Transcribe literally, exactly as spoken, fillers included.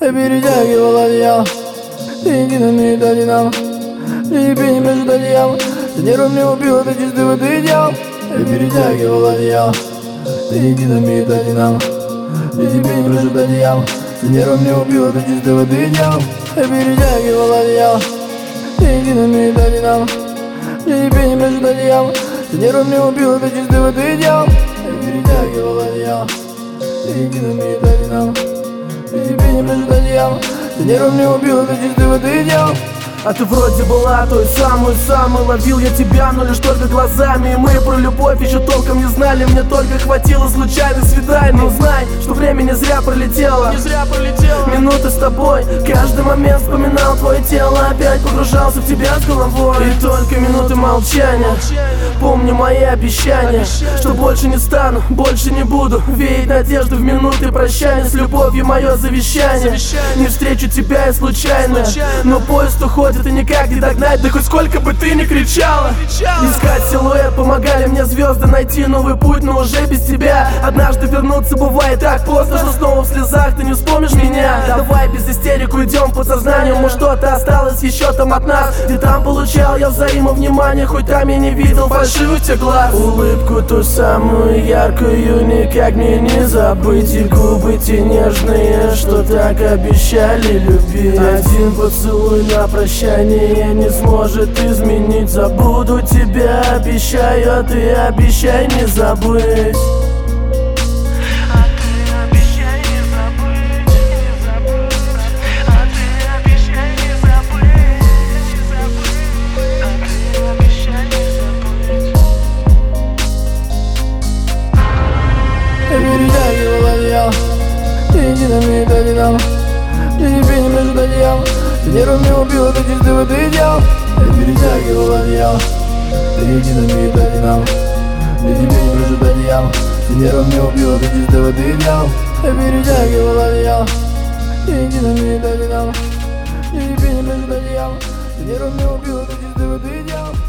и перетягивал одеяло. Ты единый одинамо, и тебе не между одеялом. Ты нервами убил, ты чистый вот идеал. И перетягивал одеяло. Ты единый одинамо, и тебе не между одеялом. Ты нервами убил, ты чистый вот идеал. И перетягивал одеяло. Ты единый одинамо, и тебе не между одеялом. Ты нервами убил, ты чистый вот идеал. И перетягивал одеяло. Ты единый одинамо, и тебе не между одеялом. Ты нервами убил, ты чистый вот идеал. А ты вроде была той самой-самой. Ловил я тебя, но лишь только глазами. И мы про любовь еще толком не знали. Мне только хватило случайных свиданий. Но знай, что время не зря пролетело. Не зря пролетело. Минуты с тобой, каждый момент вспоминал твое тело. Опять погружался в тебя с головой. И только минуты молчания, помню мои обещания, что больше не стану, больше не буду веять надежду в минуты прощания. С любовью мое завещание. Не встречу тебя и случайно, но поезд уходит и никак не догнать. Да хоть сколько бы ты ни кричала. Искать силуэт помогали мне звезды, найти новый путь, но уже без тебя. Однажды вернуться бывает так поздно, что снова в слезах ты не вспомнишь меня. Давай без истерик уйдем в подсознание. Может, что-то осталось еще там от нас, где там получал я взаимовнимание. Хоть там я не видел фальшивых тех глаз. Улыбку ту самую яркую никак мне не забыть. И губы те нежные, что так обещали любить. Один поцелуй на прощание не сможет изменить. Забуду тебя, обещаю, а ты обещай не забыть. И перетягивал одеяло. Ты единый одинамо, и тебе не между одеялом. Ты нервами убил, ты чистый вот идеал. И перетягивал одеяло. Ты единый одинамо, и тебе не между одеялом. Ты нервами убил, ты чистый вот идеал. И перетягивал одеяло. Ты единый одинамо, и тебе не между одеялом. Ты нервами убил, ты чистый вот идеал.